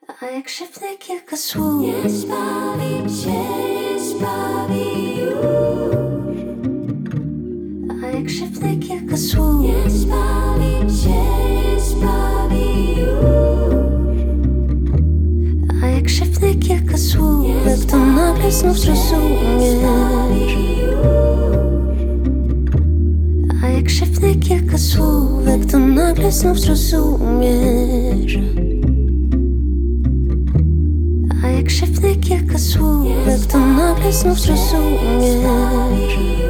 A jak szepnę kilka słów, nie zbawi cię, nie zbawi już. A jak szepnę kilka słów, nie zbawi cię, nie zbawi już. A jak szepnę kilka słów, jak to nagle znów zrozumiesz. A jak szepnę kilka słów, jak to nagle znów zrozumiesz. A jak szepnę kilka słów, jak to nagle znów zrozumiesz.